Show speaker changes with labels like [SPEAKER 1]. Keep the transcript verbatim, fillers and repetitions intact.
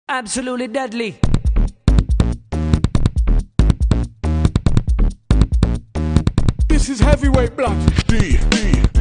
[SPEAKER 1] Absolutely deadly.
[SPEAKER 2] This is heavyweight blood. D, D.